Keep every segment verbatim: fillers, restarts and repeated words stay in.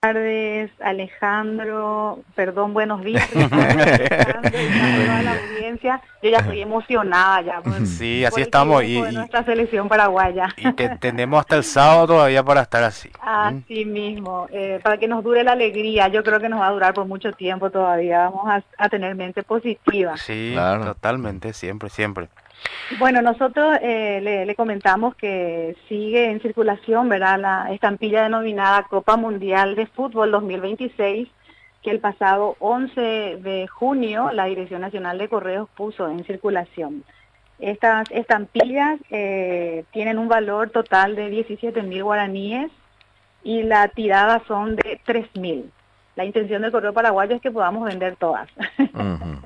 tardes, Alejandro. Perdón, buenos días, Ricardo, Alejandro, y a toda la audiencia. Yo ya estoy emocionada ya por, Sí, por así el estamos triunfo y, de y, nuestra selección paraguaya. y te, tenemos hasta el sábado todavía para estar así. ¿Mm? Así mismo, eh, para que nos dure la alegría. Yo creo que nos va a durar por mucho tiempo todavía. Vamos a, a tener mente positiva. Sí, Claro. totalmente, siempre, siempre. Bueno, nosotros eh, le, le comentamos que sigue en circulación, ¿verdad?, la estampilla denominada Copa Mundial de Fútbol dos mil veintiséis, que el pasado once de junio la Dirección Nacional de Correos puso en circulación. Estas estampillas eh, tienen un valor total de diecisiete mil guaraníes y la tirada son de tres mil. La intención del Correo Paraguayo es que podamos vender todas. Ujú.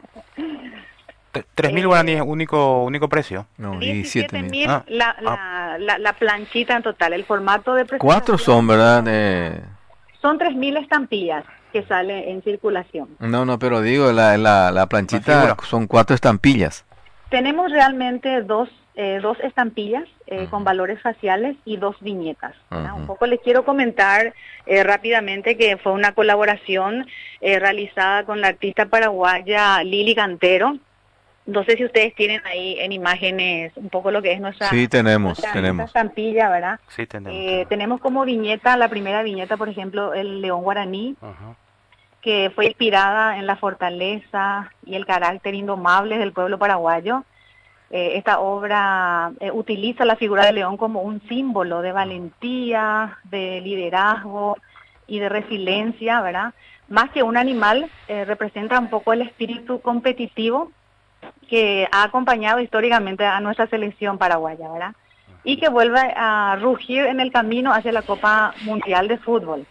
T- Tres mil eh, guaraníes, único, único precio. No, diecisiete diecisiete mil. mil Ah, la, ah, la, la, la planchita en total, el formato de Cuatro son, presentación ¿verdad? Eh, son tres mil estampillas que sale en circulación. no, no, pero digo, la, la, la la planchita figura. son cuatro estampillas. Tenemos realmente dos, eh, dos estampillas eh, con Ujú, valores faciales y dos viñetas, ¿verdad? Un ujú. poco les quiero comentar eh, rápidamente que fue una colaboración eh, realizada con la artista paraguaya Lili Cantero. No sé si ustedes tienen ahí en imágenes un poco lo que es Sí, nuestra, tenemos, nuestra, nuestra tenemos. estampilla, ¿verdad? Sí, tenemos, Eh, tenemos. tenemos como viñeta, la primera viñeta, por ejemplo, el león guaraní, Ajá. que fue inspirada en la fortaleza y el carácter indomable del pueblo paraguayo. Eh, esta obra eh, utiliza la figura del león como un símbolo de valentía, de liderazgo y de resiliencia, ¿verdad? Más que un animal, eh, representa un poco el espíritu competitivo que ha acompañado históricamente a nuestra selección paraguaya, ¿verdad? Y que vuelve a rugir en el camino hacia la Copa Mundial de Fútbol.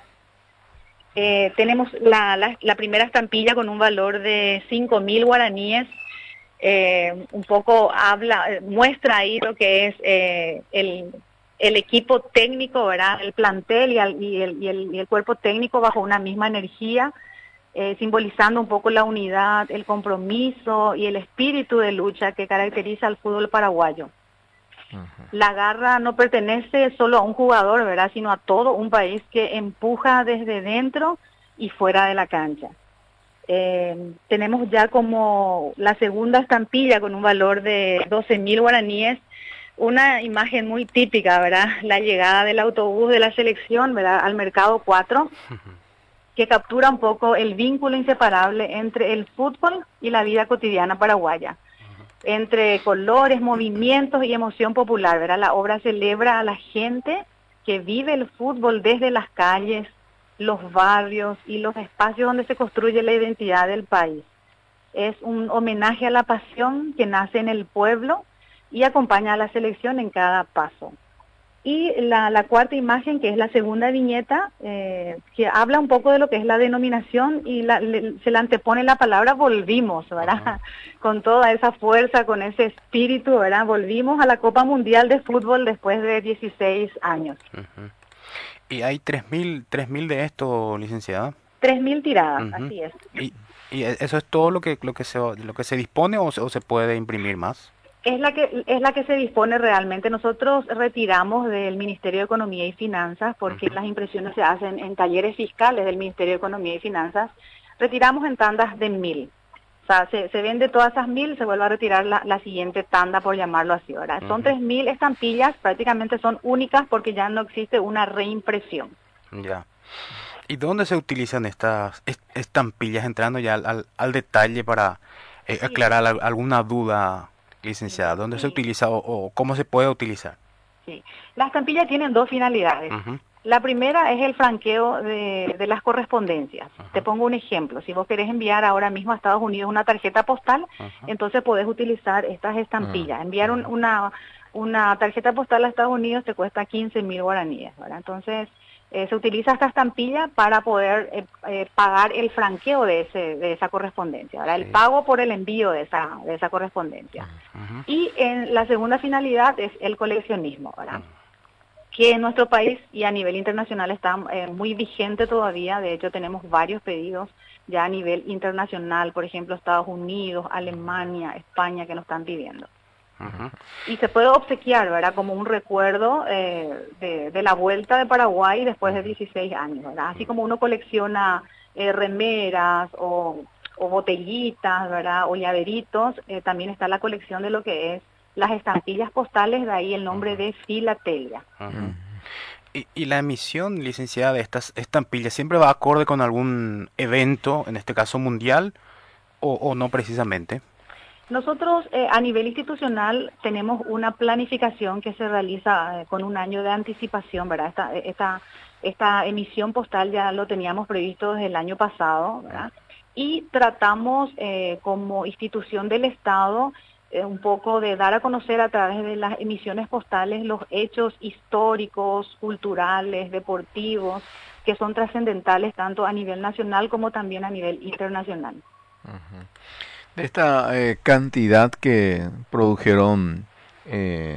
Eh, tenemos la, la, la primera estampilla con un valor de cinco mil guaraníes. Eh, un poco habla, eh, muestra ahí lo que es eh, el, el equipo técnico, ¿verdad? El plantel y, al, y, el, y, el, y el cuerpo técnico bajo una misma energía, eh, simbolizando un poco la unidad, el compromiso y el espíritu de lucha que caracteriza al fútbol paraguayo. Ujú. La garra no pertenece solo a un jugador, ¿verdad?, sino a todo un país que empuja desde dentro y fuera de la cancha. Eh, tenemos ya como la segunda estampilla con un valor de doce mil guaraníes, una imagen muy típica, ¿verdad?, la llegada del autobús de la selección, ¿verdad?, al Mercado cuatro, que captura un poco el vínculo inseparable entre el fútbol y la vida cotidiana paraguaya, entre colores, movimientos y emoción popular, ¿verdad? La obra celebra a la gente que vive el fútbol desde las calles, los barrios y los espacios donde se construye la identidad del país. Es un homenaje a la pasión que nace en el pueblo y acompaña a la selección en cada paso. Y la, la cuarta imagen, que es la segunda viñeta, eh, que habla un poco de lo que es la denominación y la, le, se le antepone la palabra volvimos, ¿verdad? Ajá. Con toda esa fuerza, con ese espíritu, ¿verdad? Volvimos a la Copa Mundial de Fútbol después de dieciséis años. Ujú. Y hay tres mil, tres mil de esto, licenciada. Tres mil tiradas, Ujú. así es. Y, y e- eso es todo lo que lo que se lo que se dispone o se, o se puede imprimir más. Es la que es la que se dispone realmente. Nosotros retiramos del Ministerio de Economía y Finanzas, porque Ujú. las impresiones se hacen en talleres fiscales del Ministerio de Economía y Finanzas. Retiramos en tandas de mil. O sea, se, se vende todas esas mil, se vuelve a retirar la, la siguiente tanda, por llamarlo así, ¿verdad? Son Ujú. tres mil estampillas, prácticamente son únicas porque ya no existe una reimpresión. Ya. ¿Y dónde se utilizan estas est- estampillas? Entrando ya al, al, al detalle para eh, Sí, aclarar al- alguna duda, licenciada. mira, ¿Dónde se sí. utiliza o, o cómo se puede utilizar? Sí, las estampillas tienen dos finalidades. Ujú. La primera es el franqueo de, de las correspondencias. Te Ajá. pongo un ejemplo. Si vos querés enviar ahora mismo a Estados Unidos una tarjeta postal, Ajá. entonces podés utilizar estas Mm, estampillas. Enviar un- Ajá. una, una tarjeta postal a Estados Unidos te cuesta quince mil guaraníes, ¿verdad? Entonces, eh, se utiliza esta estampilla para poder eh, eh, pagar el franqueo de, ese, de esa correspondencia, ¿verdad? El Sí. pago por el envío de esa, de esa correspondencia. Ujú. Y en la segunda finalidad es el coleccionismo, ¿verdad?, Ujú. que en nuestro país y a nivel internacional está eh, muy vigente todavía. De hecho, tenemos varios pedidos ya a nivel internacional, por ejemplo, Estados Unidos, Alemania, España, que nos están pidiendo. Ujú. Y se puede obsequiar, ¿verdad? Como un recuerdo eh, de, de la vuelta de Paraguay después de dieciséis años, ¿verdad? Así como uno colecciona eh, remeras o, o botellitas, ¿verdad? O llaveritos, eh, también está la colección de lo que es las estampillas postales, de ahí el nombre de filatelia. Ujú. Y, y la emisión, licenciada, de estas estampillas, ¿siempre va acorde con algún evento, en este caso mundial, o, o no precisamente? Nosotros eh, a nivel institucional tenemos una planificación que se realiza eh, con un año de anticipación, ¿verdad? Esta, esta, esta emisión postal ya lo teníamos previsto desde el año pasado, ¿verdad? Y tratamos eh, como institución del Estado eh, un poco de dar a conocer a través de las emisiones postales los hechos históricos, culturales, deportivos, que son trascendentales tanto a nivel nacional como también a nivel internacional. Ujú. De esta eh, cantidad que produjeron eh,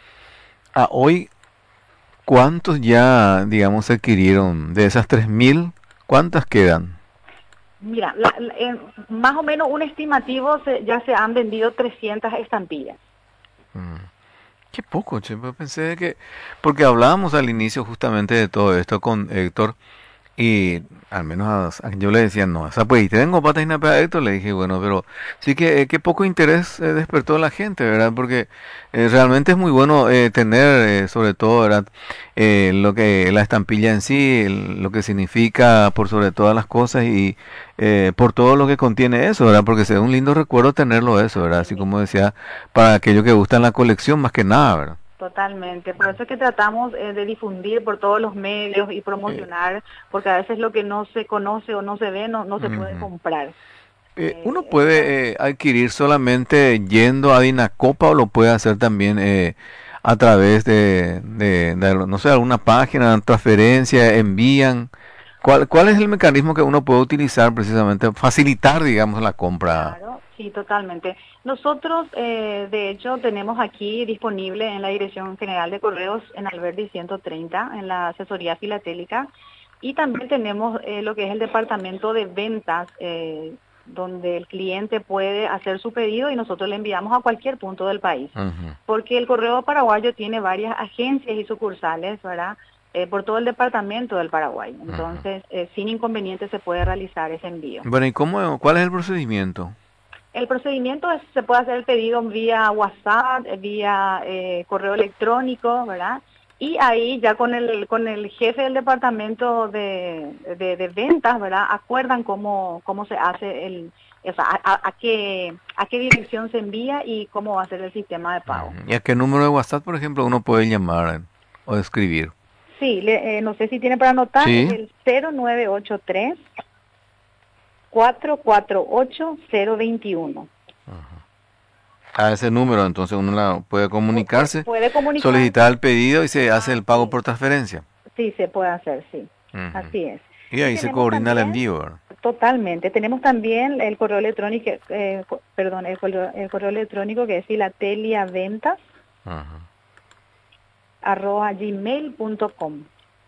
a hoy, ¿cuántos ya, digamos, se adquirieron? De esas tres mil, ¿cuántas quedan? Mira, la- la- en más o menos un estimativo se- ya se han vendido trescientas estampillas. Mm. Qué poco, che, pues pensé que... Porque hablábamos al inicio justamente de todo esto con Héctor. Y al menos a- a- yo le decía, no, esa pues, y tengo patas y napa a Héctor, le dije, bueno, pero sí que, eh, que poco interés eh, despertó la gente, ¿verdad? Porque eh, realmente es muy bueno eh, tener, eh, sobre todo, ¿verdad? Eh, lo que, la estampilla en sí, el- lo que significa por sobre todas las cosas y eh, por todo lo que contiene eso, ¿verdad? Porque es un lindo recuerdo tenerlo eso, ¿verdad? Así como decía, para aquellos que gustan la colección más que nada, ¿verdad? Totalmente, por eso es que tratamos eh, de difundir por todos los medios y Eh, promocionar, porque a veces lo que no se conoce o no se ve no, no se puede ujú. comprar. Eh, uno Eh, entonces, puede eh, adquirir solamente yendo a Dinacopa o lo puede hacer también eh, a través de, de, de, no sé, alguna página, transferencia, envían. ¿Cuál, cuál es el mecanismo que uno puede utilizar precisamente? Facilitar, digamos, la compra. claro, sí, totalmente. Nosotros, eh, de hecho, tenemos aquí disponible en la Dirección General de Correos en Alberdi ciento treinta, en la asesoría filatélica, y también tenemos eh, lo que es el departamento de ventas, eh, donde el cliente puede hacer su pedido y nosotros le enviamos a cualquier punto del país. Ujú, Porque el correo paraguayo tiene varias agencias y sucursales, ¿verdad? Eh, por todo el departamento del Paraguay. ujú. Entonces, eh, sin inconveniente se puede realizar ese envío. Bueno, ¿y cómo, cuál es el procedimiento? El procedimiento es, se puede hacer el pedido vía WhatsApp, eh, vía eh, correo electrónico, ¿verdad? Y ahí ya con el con el jefe del departamento de, de, de ventas, ¿verdad? Acuerdan cómo cómo se hace el, o sea, a, a- a qué a qué dirección se envía y cómo va a ser el sistema de pago. Ujú. ¿Y a qué número de WhatsApp, por ejemplo, uno puede llamar eh, o escribir? Sí, le- eh, no sé si tiene para anotar, es Sí. el cero nueve ocho tres, cuatro cuatro ocho, cero veintiuno. A ese número, entonces uno la puede Pu- pu- comunicarse, Puede comunicarse. solicitar el pedido y se hace el pago Sí, por transferencia. sí, se puede hacer, sí. Ujú. Así es. Y Y ahí se tenemos coordina el también, envío, ¿verdad? totalmente, tenemos también el correo electrónico, eh, co- perdón, el correo, el correo electrónico que es filateliaventas Ajá. arroba gmail punto com.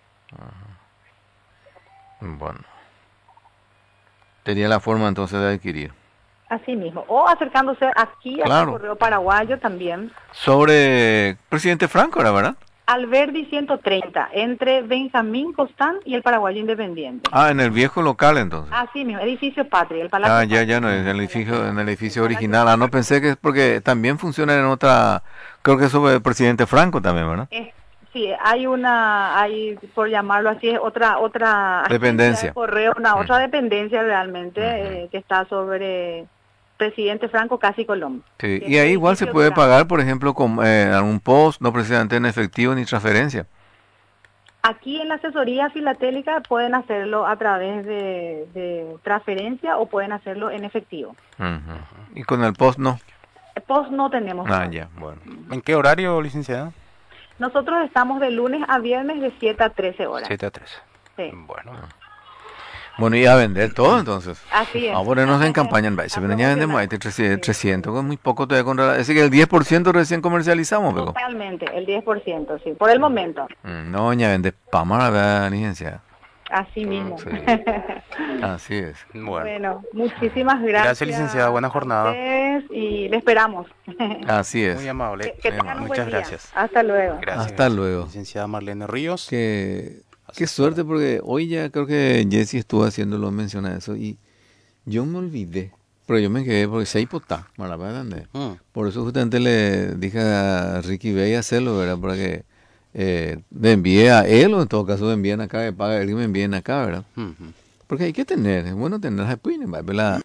Bueno, sería la forma entonces de adquirir. Así mismo. O acercándose aquí al Claro. correo paraguayo también. Sobre Presidente Franco, ¿era verdad? Alberdi ciento treinta, entre Benjamín Costán y el Paraguayo Independiente. Ah, en el viejo local entonces. Así mismo, edificio Patria, el Palacio Ah, ya, Patria. ya no, en el El edificio, en el edificio Palacio original. Ah, no pensé que es porque también funciona en otra, creo que es sobre el Presidente Franco también, ¿verdad? Es- sí, hay una, hay, por llamarlo así, es otra, otra agencia Dependencia. de correo, una Ujú. otra dependencia realmente Ujú. eh, que está sobre Presidente Franco Casi Colón. Sí, que y es ahí el igual se edificio puede grande. pagar, por ejemplo, con eh, algún post, no precisamente en efectivo ni transferencia. Aquí en la asesoría filatélica pueden hacerlo a través de, de transferencia o pueden hacerlo en efectivo. Ujú. Y con el post no. Post no tenemos. Ah, ya, bueno. ¿En qué horario, licenciada? Nosotros estamos de lunes a viernes de siete a trece horas. siete a tres. Sí. Bueno. Bueno, y a vender todo entonces. Así es. Vamos a ponernos en campaña en Se A vienen ya vendemos ahí promocionar. trescientos, trescientos, con muy poco todavía con rela- es decir que el diez por ciento recién comercializamos, Peco. Totalmente, el diez por ciento, sí, por el momento. Mm, No, ya vende pamara, licenciada. Así mismo. Sí. Así es. Bueno, Bueno, muchísimas gracias. Gracias, licenciada. Buena a jornada. ustedes y le esperamos. Así es. muy amable. Que, que muy tengan un Muchas buen día. gracias. Hasta luego. Gracias. Hasta luego. Licenciada Marlene Ríos. Qué, qué Asesora. suerte, porque hoy ya creo que Jesse estuvo haciéndolo, menciona eso, y yo me olvidé, pero yo me quedé porque se hipotá, ¿verdad? Mm. Por eso justamente le dije a Ricky Bey hacerlo, ¿verdad? Para que eh, me envíe a él, o en todo caso me envíen acá, que paga él y me envíen acá, ¿verdad? Mhm. Porque hay que tener, es bueno tener, pues, la